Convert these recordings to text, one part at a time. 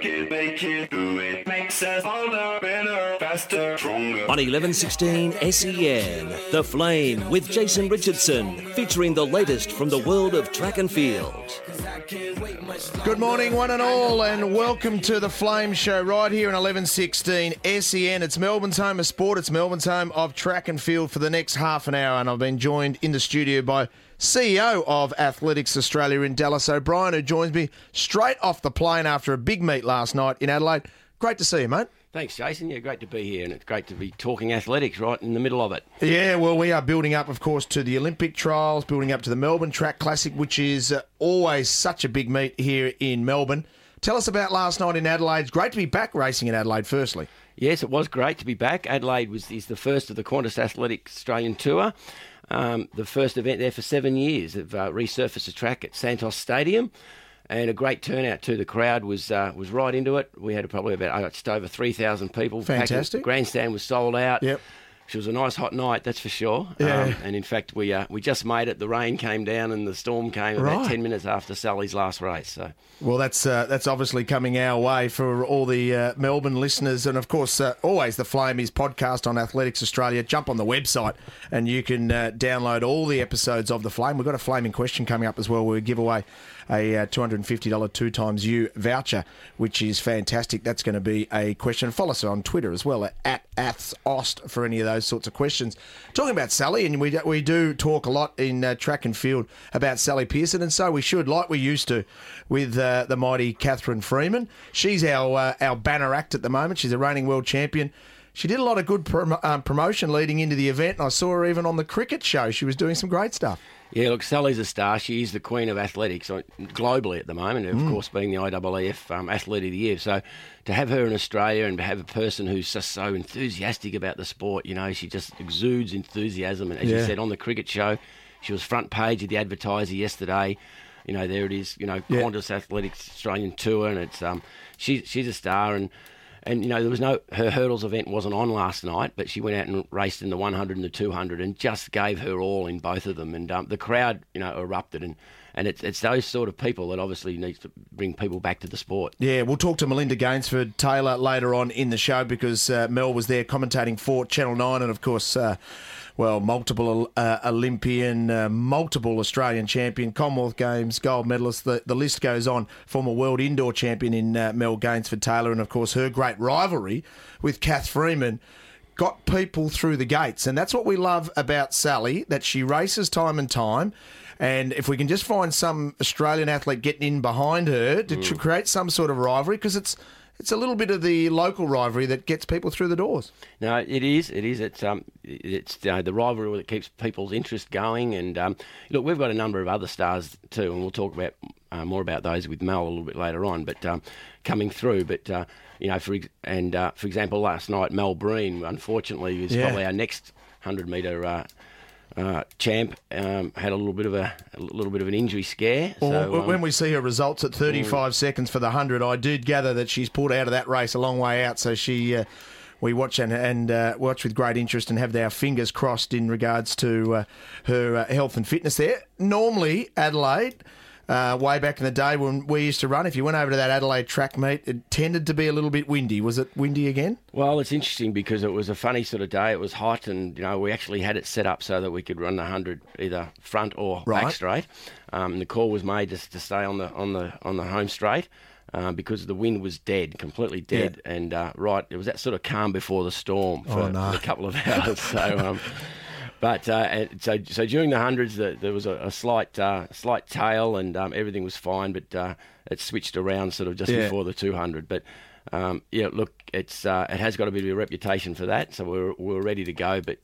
work it, make it, do it. Makes us harder, better, faster, stronger. On 1116 SEN, The Flame with Jason Richardson, featuring the latest from the world of track and field. Good morning, one and all, and welcome to The Flame Show right here in 1116 SEN. It's Melbourne's home of sport. It's Melbourne's home of track and field for the next half an hour, and I've been joined in the studio by CEO of Athletics Australia in Dallas O'Brien, who joins me straight off the plane after a big meet last night in Adelaide. Great to see you, mate. Thanks, Jason. Yeah, great to be here, and it's great to be talking athletics right in the middle of it. Yeah, well, we are building up, of course, to the Olympic trials, building up to the Melbourne Track Classic, which is always such a big meet here in Melbourne. Tell us about last night in Adelaide. It's great to be back racing in Adelaide, firstly. Yes, it was great to be back. Adelaide is the first of the Qantas Athletics Australian Tour. The first event there for 7 years. They've resurfaced the track at Santos Stadium, and a great turnout too. The crowd was right into it. We had probably about just over 3,000 people. Fantastic. Grandstand was sold out. Yep. It was a nice hot night, that's for sure. Yeah. And in fact, we just made it. The rain came down and the storm came about 10 minutes after Sally's last race. So, well, that's obviously coming our way for all the Melbourne listeners. And, of course, always the Flame is podcast on Athletics Australia. Jump on the website and you can download all the episodes of The Flame. We've got a flaming question coming up as well where we give away a $250 2 times U voucher, which is fantastic. That's going to be a question. Follow us on Twitter as well, at AthsAust, for any of those sorts of questions. Talking about Sally, and we do talk a lot in track and field about Sally Pearson, and so we should, like we used to, with the mighty Catherine Freeman. She's our banner act at the moment. She's a reigning world champion. She did a lot of good promotion leading into the event, and I saw her even on the cricket show. She was doing some great stuff. Yeah, look, Sally's a star. She's the queen of athletics globally at the moment, of course, being the IAAF Athlete of the Year. So to have her in Australia and to have a person who's just so enthusiastic about the sport, you know, she just exudes enthusiasm. And as you said, on the cricket show, she was front page of the Advertiser yesterday. You know, there it is, you know, Qantas Athletics Australian Tour, and it's she's a star. And, you know, her hurdles event wasn't on last night, but she went out and raced in the 100 and the 200 and just gave her all in both of them. And the crowd, you know, erupted. And it's those sort of people that obviously needs to bring people back to the sport. Yeah, we'll talk to Melinda Gainsford-Taylor later on in the show because Mel was there commentating for Channel 9 and, of course, multiple Olympian, multiple Australian champion, Commonwealth Games, gold medalist. The list goes on. Former world indoor champion in Mel Gainsford-Taylor, and, of course, her great rivalry with Kath Freeman got people through the gates. And that's what we love about Sally, that she races time and time. And if we can just find some Australian athlete getting in behind her to create some sort of rivalry, because it's a little bit of the local rivalry that gets people through the doors. No, it is. It's the rivalry that keeps people's interest going. And look, we've got a number of other stars too, and we'll talk about more about those with Mel a little bit later on. But coming through, but you know, for example, last night Mel Breen, unfortunately, is probably our next 100-metre. Champ had a little bit of an injury scare. Well, so, when we see her results at 35 seconds for the 100, I did gather that she's pulled out of that race a long way out. So we watch and watch with great interest and have our fingers crossed in regards to her health and fitness there. Normally, Adelaide. Way back in the day when we used to run, if you went over to that Adelaide track meet, it tended to be a little bit windy. Was it windy again? Well, it's interesting because it was a funny sort of day. It was hot, and you know we actually had it set up so that we could run the 100 either front or back straight. The call was made just to stay on the home straight because the wind was dead, completely dead, and it was that sort of calm before the storm for a couple of hours. So. But so during the hundreds, there was a slight tail, and everything was fine. But it switched around sort of just before the 200. But look, it has got a bit of a reputation for that, so we're ready to go. But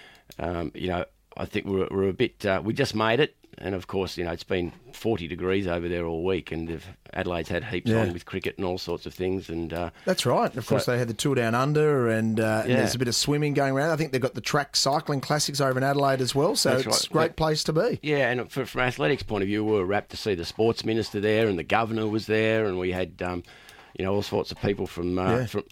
I think we're a bit. We just made it. And, of course, you know, it's been 40 degrees over there all week, and Adelaide's had heaps on with cricket and all sorts of things. And that's right. Of course, they had the Tour Down Under, and there's a bit of swimming going around. I think they've got the track cycling classics over in Adelaide as well, so it's a great place to be. Yeah, and from athletics point of view, we were rapt to see the sports minister there, and the governor was there, and we had... all sorts of people from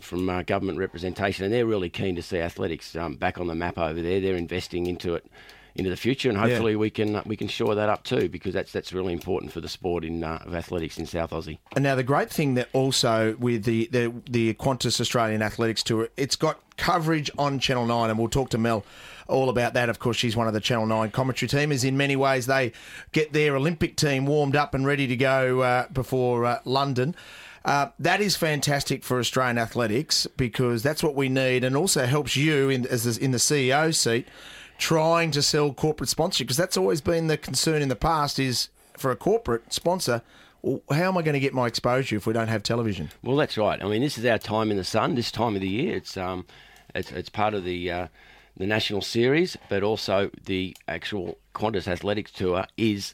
government representation, and they're really keen to see athletics back on the map over there. They're investing into it into the future, and hopefully we can shore that up too, because that's really important for the sport of athletics in South Aussie. And now the great thing that also with the Qantas Australian Athletics Tour, it's got coverage on Channel 9, and we'll talk to Mel all about that. Of course, she's one of the Channel 9 commentary team, as in many ways they get their Olympic team warmed up and ready to go before London. That is fantastic for Australian athletics, because that's what we need, and also helps you in the CEO seat trying to sell corporate sponsorship, because that's always been the concern in the past, is for a corporate sponsor, well, how am I going to get my exposure if we don't have television? Well, that's right. I mean, this is our time in the sun, this time of the year. It's part of the national series, but also the actual Qantas Athletics Tour is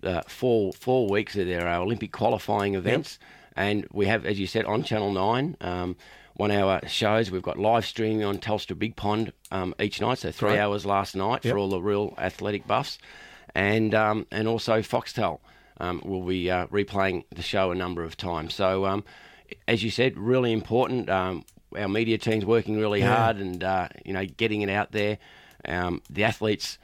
4 weeks of their Olympic qualifying events. Yep. And we have, as you said, on Channel 9, 1 hour shows. We've got live streaming on Telstra Big Pond each night, so 3 hours last night for all the real athletic buffs. And also Foxtel will be replaying the show a number of times. So, as you said, really important. Our media team's working really hard and, getting it out there. The athletes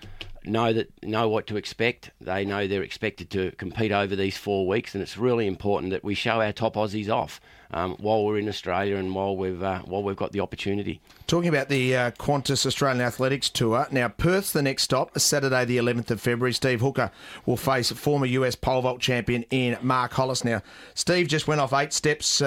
know what to expect. They know they're expected to compete over these 4 weeks, and it's really important that we show our top Aussies off while we're in Australia and while we've got the opportunity. Talking about the Qantas Australian Athletics Tour, now Perth's the next stop, Saturday the 11th of February. Steve Hooker will face former US pole vault champion in Mark Hollis. Now, Steve just went off 8 steps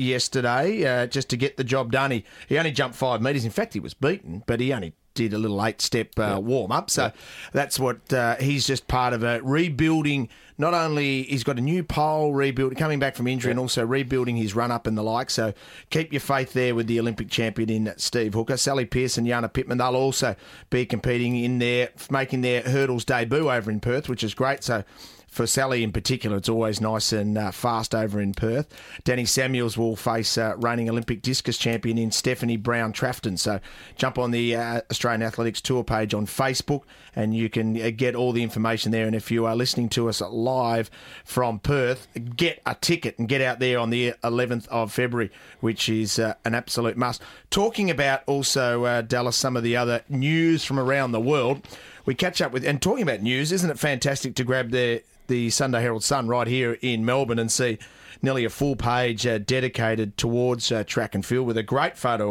yesterday just to get the job done. He only jumped 5 metres. In fact, he was beaten, but he only did a little 8-step warm-up. So that's what he's just part of a rebuilding. Not only he's got a new pole coming back from injury, and also rebuilding his run-up and the like. So keep your faith there with the Olympic champion in Steve Hooker. Sally Pearce and Jana Pittman, they'll also be competing in there, making their hurdles debut over in Perth, which is great. So for Sally in particular, it's always nice and fast over in Perth. Danny Samuels will face reigning Olympic discus champion in Stephanie Brown Trafton. So jump on the Australian Athletics Tour page on Facebook and you can get all the information there. And if you are listening to us live from Perth, get a ticket and get out there on the 11th of February, which is an absolute must. Talking about also, Dallas, some of the other news from around the world, we catch up with, and talking about news, isn't it fantastic to grab the Sunday Herald Sun right here in Melbourne and see nearly a full page dedicated towards track and field, with a great photo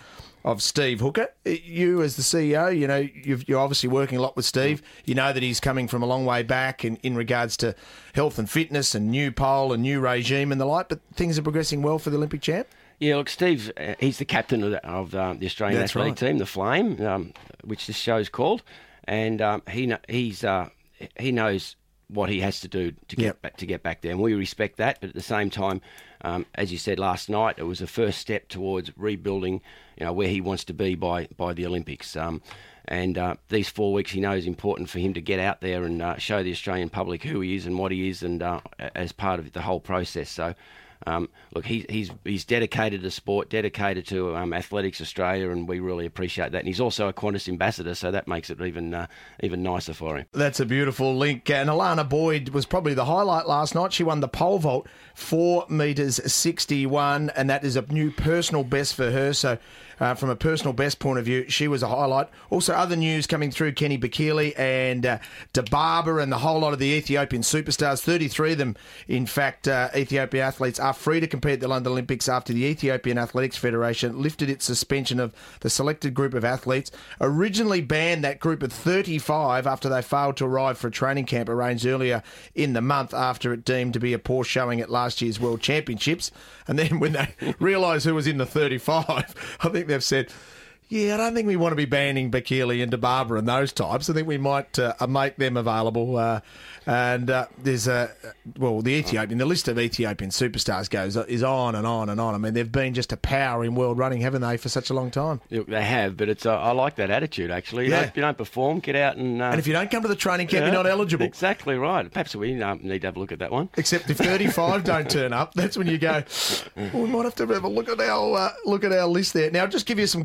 of Steve Hooker. You as the CEO, you're obviously working a lot with Steve. You know that he's coming from a long way back in regards to health and fitness and new pole and new regime and the like, but things are progressing well for the Olympic champ. Yeah, look, Steve, he's the captain of the Australian athletic team, the Flame, which this show's called, and he knows what he has to do to get back there, and we respect that. But at the same time, as you said last night, it was the first step towards rebuilding, where he wants to be by the Olympics. And these 4 weeks, he knows, important for him to get out there and show the Australian public who he is and what he is, and as part of the whole process. So. Look, he's dedicated to sport, dedicated to Athletics Australia, and we really appreciate that. And he's also a Qantas ambassador, so that makes it even nicer for him. That's a beautiful link. And Alana Boyd was probably the highlight last night. She won the pole vault, 4 metres 61, and that is a new personal best for her. So from a personal best point of view, she was a highlight. Also, other news coming through, Kenny Bekele and DeBarber and the whole lot of the Ethiopian superstars, 33 of them, in fact, Ethiopian athletes, are free to compete at the London Olympics after the Ethiopian Athletics Federation lifted its suspension of the selected group of athletes. Originally banned that group of 35 after they failed to arrive for a training camp arranged earlier in the month after it deemed to be a poor showing at last year's World Championships. And then when they realised who was in the 35, I think they've said, I don't think we want to be banning Bekele and DeBarber and those types. I think we might make them available. And there's the list of Ethiopian superstars is on and on and on. I mean, they've been just a power in world running, haven't they, for such a long time? Look, they have, but it's I like that attitude, actually. If you don't perform, get out and... and if you don't come to the training camp, you're not eligible. Exactly right. Perhaps we need to have a look at that one. Except if 35 don't turn up, that's when you go, we might have to have a look at our list there. Now, I'll just give you some quick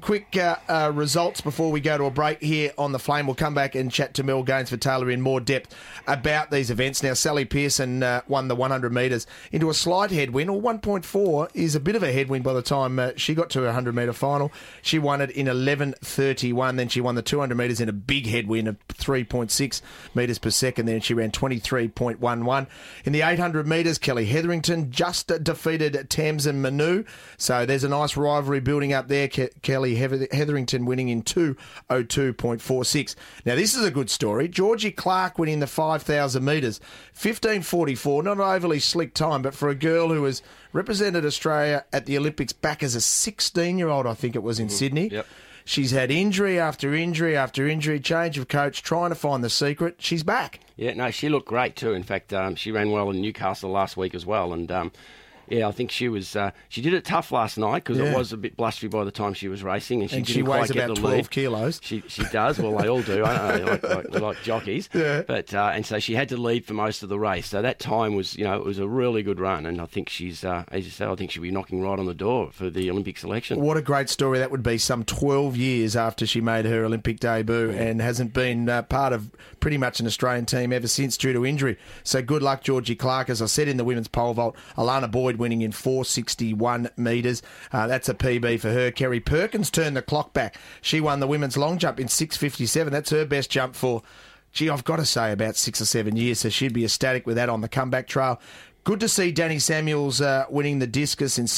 results before we go to a break here on The Flame. We'll come back and chat to Mel Gainsford-Taylor in more depth about these events. Now, Sally Pearson won the 100 metres into a slight headwind, or 1.4 is a bit of a headwind by the time she got to a 100-metre final. She won it in 11.31. Then she won the 200 metres in a big headwind of 3.6 metres per second. Then she ran 23.11. In the 800 metres, Kelly Hetherington just defeated Tamsin Manu. So there's a nice rivalry building up there. Kelly Hetherington winning in 2:02.46. Now, this is a good story. Georgie Clark winning the 5,000 metres. 15.44, not an overly slick time, but for a girl who has represented Australia at the Olympics back as a 16-year-old, I think it was in Sydney. Yep. She's had injury after injury after injury, change of coach, trying to find the secret. She's back. Yeah, no, she looked great too. In fact, she ran well in Newcastle last week as well. And yeah, I think she was. She did it tough last night because it was a bit blustery by the time she was racing, and she weighs quite get about the 12 lead. kilos. She does. Well, they all do. I don't know, like jockeys. Yeah. But and so she had to lead for most of the race. So that time was, it was a really good run, and I think she's, as you said, I think she'll be knocking right on the door for the Olympic selection. What a great story that would be. Some 12 years after she made her Olympic debut, and hasn't been part of pretty much an Australian team ever since due to injury. So good luck, Georgie Clark. As I said in the women's pole vault, Alana Boyd winning in 4.61 metres. That's a PB for her. Kerry Perkins turned the clock back. She won the women's long jump in 6.57. That's her best jump for, I've got to say, about 6 or 7 years. So she'd be ecstatic with that on the comeback trail. Good to see Danny Samuels winning the discus in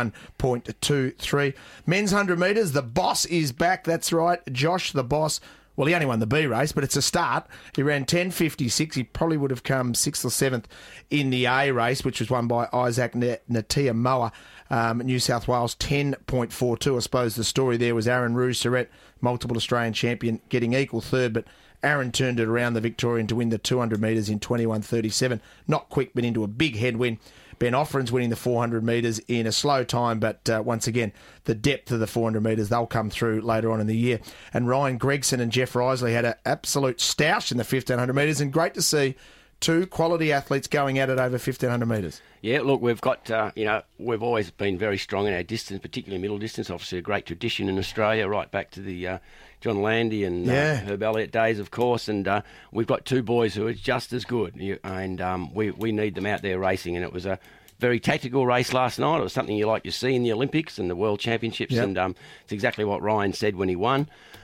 61.23. Men's 100 metres, the boss is back. That's right, Josh the boss. Well, he only won the B race, but it's a start. He ran 10.56. He probably would have come 6th or 7th in the A race, which was won by Isaac Natia Moa, New South Wales, 10.42. I suppose the story there was Aaron Rouge-Surrett, multiple Australian champion, getting equal third, but Aaron turned it around, the Victorian, to win the 200 metres in 21.37. Not quick, but into a big headwind. Ben Offren's winning the 400 metres in a slow time, but once again, the depth of the 400 metres, they'll come through later on in the year. And Ryan Gregson and Jeff Risley had an absolute stoush in the 1,500 metres, and great to see two quality athletes going at it over 1,500 metres. Yeah, look, we've got, we've always been very strong in our distance, particularly middle distance. Obviously, a great tradition in Australia, right back to the John Landy and Herb Elliott days, of course. And we've got two boys who are just as good, and we need them out there racing. And it was a very tactical race last night. It was something you like to see in the Olympics and the World Championships, and it's exactly what Ryan said when he won.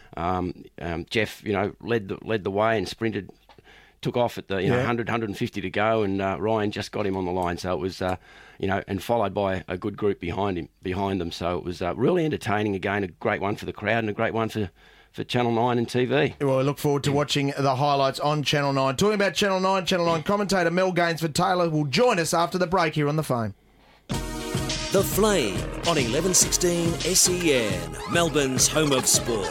Jeff, led the way and sprinted. Took off at the 100, 150 to go, and Ryan just got him on the line. So it was, and followed by a good group behind them. So it was really entertaining. Again, a great one for the crowd and a great one for Channel 9 and TV. Well, I look forward to watching the highlights on Channel 9. Talking about Channel 9 commentator Mel Gainsford-Taylor will join us after the break here on The Flame. The Flame on 1116 SEN, Melbourne's home of sport.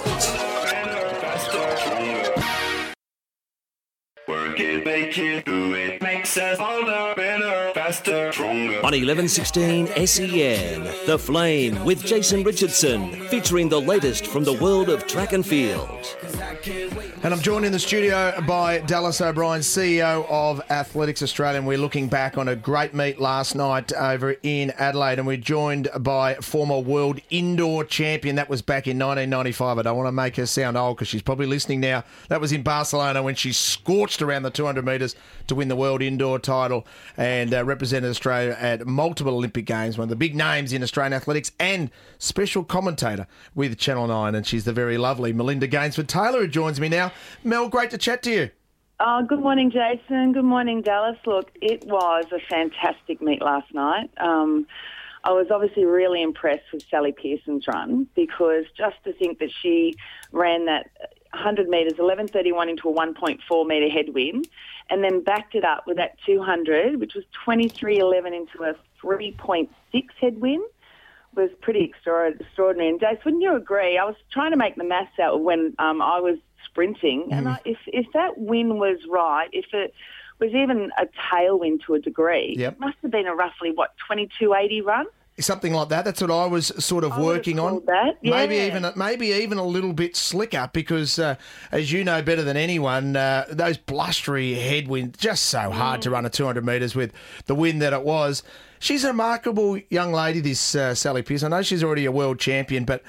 Work it, make it, do it. Makes us harder, better, faster, stronger. On 1116 SEN, The Flame with Jason Richardson, featuring the latest from the world of track and field. And I'm joined in the studio by Dallas O'Brien, CEO of Athletics Australia. And we're looking back on a great meet last night over in Adelaide. And we're joined by former world indoor champion. That was back in 1995. I don't want to make her sound old because she's probably listening now. That was in Barcelona when she scorched around the 200 metres to win the world indoor title and represented Australia at multiple Olympic Games. One of the big names in Australian athletics and special commentator with Channel 9. And she's the very lovely Melinda Gainsford-Taylor who joins me now. Mel, great to chat to you. Good morning, Jason. Good morning, Dallas. Look, it was a fantastic meet last night. I was obviously really impressed with Sally Pearson's run because just to think that she ran that 100 metres, 11.31 into a 1.4 metre headwind, and then backed it up with that 200, which was 23.11 into a 3.6 headwind, was pretty extraordinary. And Jace, wouldn't you agree? I was trying to make the maths out when I was sprinting, and if that win was right, if it was even a tailwind to a degree, it must have been a roughly, 22.80 run? Something like that. That's what I was sort of working on. That. Yeah. Maybe even a little bit slicker because, as you know better than anyone, those blustery headwinds, just so hard to run a 200 metres with the wind that it was. She's a remarkable young lady, this Sally Pearson. I know she's already a world champion, but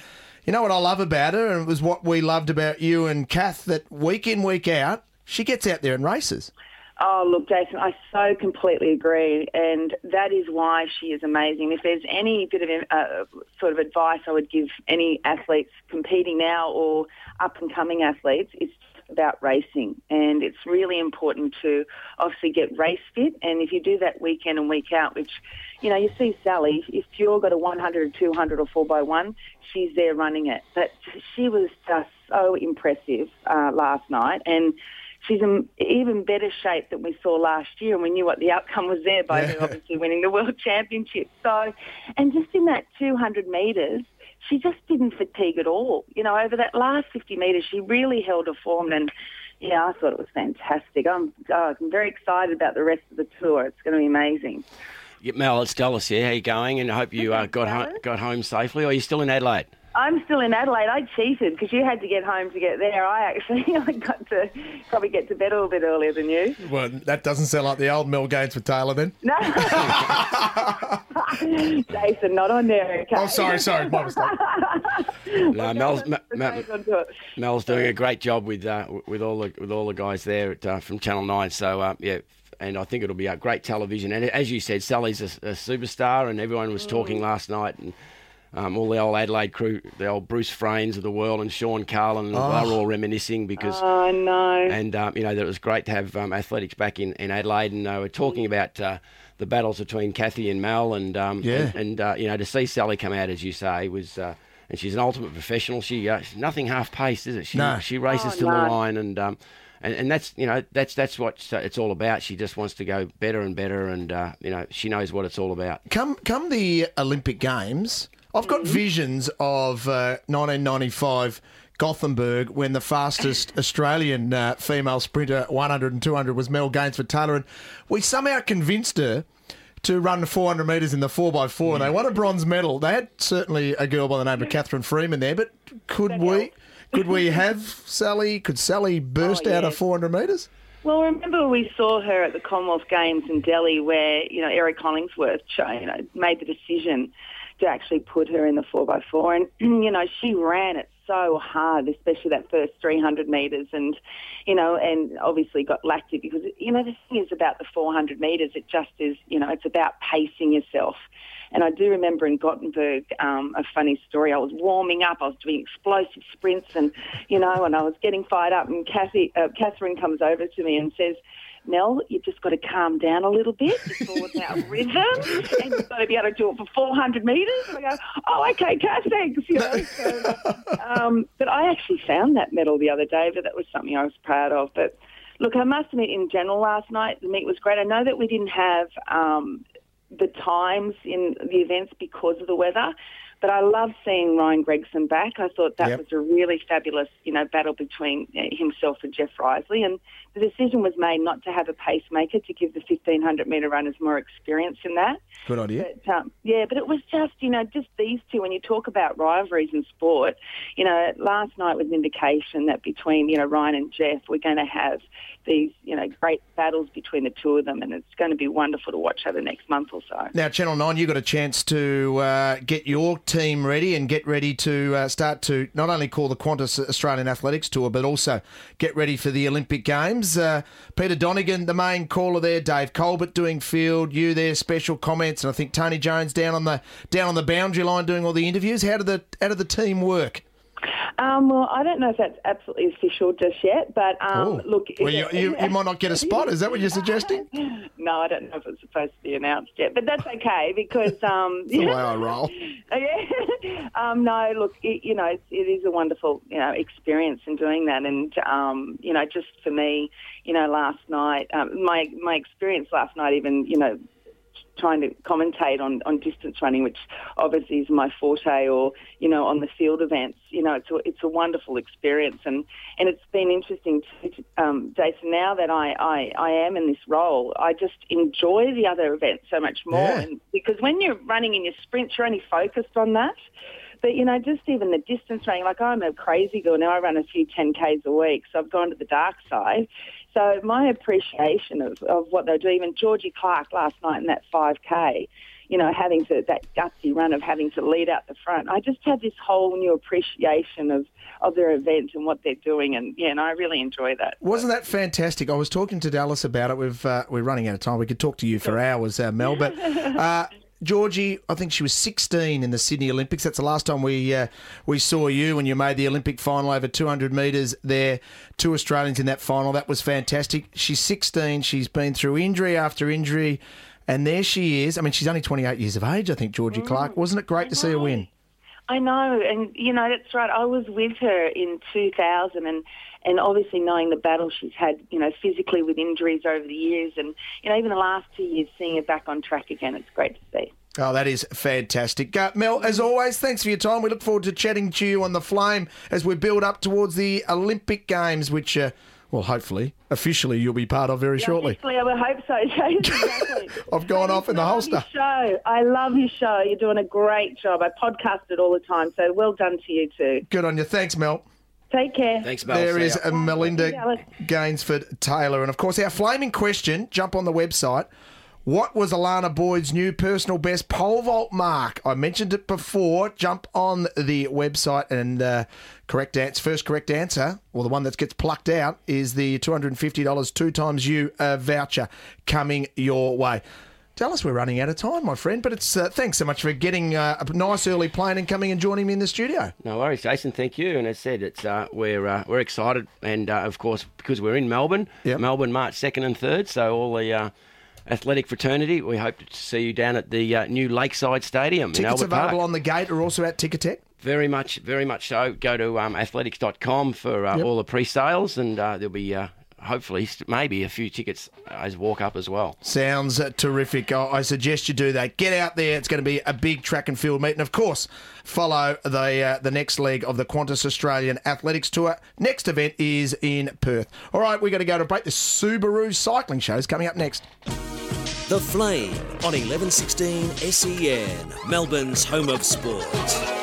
You know what I love about her, and it was what we loved about you and Kath, that week in, week out, she gets out there and races. Oh, look, Jason, I so completely agree, and that is why she is amazing. If there's any bit of sort of advice I would give any athletes competing now or up-and-coming athletes, it's about racing, and it's really important to obviously get race fit, and if you do that week in and week out, which, you know, you see Sally, if you've got a 100 or 200 or 4x1, she's there running it. But she was just so impressive last night, and she's in even better shape than we saw last year, and we knew what the outcome was there by her obviously winning the World Championship. So, and just in that 200 metres, she just didn't fatigue at all. You know, over that last 50 metres, she really held her form, and yeah, I thought it was fantastic. I'm very excited about the rest of the tour. It's going to be amazing. Yeah, Mel, it's Dallas here. How you going? And I hope you got home safely. Or are you still in Adelaide? I'm still in Adelaide. I cheated because you had to get home to get there. I got to probably get to bed a little bit earlier than you. Well, that doesn't sound like the old Mel Gaines for Taylor then. No. Jason, not on there, okay? Oh, sorry. My mistake. No, Mel's doing a great job with all the guys there from Channel 9. So, yeah. And I think it'll be a great television. And as you said, Sally's a superstar, and everyone was talking last night, and all the old Adelaide crew, the old Bruce Fraines of the world, and Sean Carlin, they were all reminiscing because. Oh no! And you know, that it was great to have athletics back in Adelaide, and they were talking about the battles between Kathy and Mel, and you know, to see Sally come out, as you say, was. And she's an ultimate professional. She's nothing half paced, is it? She races to the line, and that's, you know, that's what it's all about. She just wants to go better and better, and you know, she knows what it's all about. Come the Olympic Games, I've got visions of 1995 Gothenburg when the fastest Australian female sprinter 100 and 200 was Mel Gaines for Taylor, and we somehow convinced her to run 400 metres in the 4x4, and they won a bronze medal. They had certainly a girl by the name of Catherine Freeman there, but could we have Sally? Could Sally burst out of 400 metres? Well, remember we saw her at the Commonwealth Games in Delhi where, you know, Eric Hollingsworth made the decision to actually put her in the 4x4. And, you know, she ran it so hard, especially that first 300 metres, and, you know, and obviously got lactic because, you know, the thing is about the 400 metres, it just is, you know, it's about pacing yourself. And I do remember in Gothenburg a funny story. I was warming up, I was doing explosive sprints, and, you know, and I was getting fired up, and Catherine comes over to me and says, Mel, you've just got to calm down a little bit. It's all about rhythm, and you've got to be able to do it for 400 metres. And I go, oh, okay, Kath, thanks. You know, so, but I actually found that medal the other day, but that was something I was proud of. But look, I must admit, in general, last night the meet was great. I know that we didn't have the times in the events because of the weather, but I love seeing Ryan Gregson back. I thought that was a really fabulous, you know, battle between himself and Jeff Risley. And the decision was made not to have a pacemaker, to give the 1,500-metre runners more experience in that. Good idea. But, but it was just, you know, just these two. When you talk about rivalries in sport, you know, last night was an indication that between, you know, Ryan and Jeff, we're going to have these, you know, great battles between the two of them, and it's going to be wonderful to watch over the next month or so. Now, Channel 9, you got a chance to get your team ready and get ready to start to not only call the Qantas Australian Athletics Tour, but also get ready for the Olympic Games. Peter Donegan, the main caller there, Dave Colbert doing field, you there, special comments, and I think Tony Jones down on the boundary line doing all the interviews. How did the team work? Well, I don't know if that's absolutely official just yet, but look... Well, you might not get a spot. Is that what you're suggesting? No, I don't know if it's supposed to be announced yet, but that's okay because... That's the way I roll. No, look, it is a wonderful, you know, experience in doing that, and, you know, just for me, you know, last night, my experience last night even, you know, trying to commentate on distance running, which obviously is my forte, or, you know, on the field events, you know, it's a wonderful experience, and it's been interesting to Jason, now that I am in this role, I just enjoy the other events so much more, and because when you're running in your sprints, you're only focused on that. But, you know, just even the distance running, like I'm a crazy girl now, I run a few 10Ks a week, so I've gone to the dark side. So my appreciation of what they do, even Georgie Clark last night in that 5K, having to, that gutsy run of having to lead out the front. I just had this whole new appreciation of their event and what they're doing, and I really enjoy that. Wasn't that fantastic? I was talking to Dallas about it. We're running out of time. We could talk to you for hours, Mel, but Georgie, I think she was 16 in the Sydney Olympics. That's the last time we saw you when you made the Olympic final over 200 metres there. 2 Australians in that final. That was fantastic. She's 16. She's been through injury after injury, and there she is. I mean, she's only 28 years of age, I think, Georgie Clark. Wasn't it great to see her win? I know, and, that's right. I was with her in 2000, and obviously knowing the battle she's had, physically with injuries over the years, and, even the last 2 years, seeing her back on track again, it's great to see. Oh, that is fantastic. Mel, as always, thanks for your time. We look forward to chatting to you on The Flame as we build up towards the Olympic Games, which, hopefully, officially you'll be part of very shortly. Officially, I would hope so, Jason. Exactly. I've gone off in the holster. I love your show. You're doing a great job. I podcast it all the time, so well done to you too. Good on you. Thanks, Mel. Take care. Thanks, Mel. There is Melinda Gainsford-Taylor. And, of course, our flaming question, jump on the website. What was Alana Boyd's new personal best pole vault mark? I mentioned it before. Jump on the website and first correct answer, or the one that gets plucked out, is the $250 2 times you voucher coming your way. Dallas, we're running out of time, my friend, but it's thanks so much for getting a nice early plane and coming and joining me in the studio. No worries, Jason. Thank you. And as said, it's we're excited, and of course because we're in Melbourne, Melbourne March 2nd and 3rd. So all the athletic fraternity, we hope to see you down at the new Lakeside Stadium. Tickets in Albert available Park. on the gate are also at Ticketek. Very much so. Go to athletics.com for all the pre-sales, and there'll be hopefully maybe a few tickets as walk up as well. Sounds terrific. I suggest you do that. Get out there. It's going to be a big track and field meet. And, of course, follow the next leg of the Qantas Australian Athletics Tour. Next event is in Perth. All right, we've got to go to break. The Subaru Cycling Show is coming up next. The Flame on 1116 SEN, Melbourne's home of sport.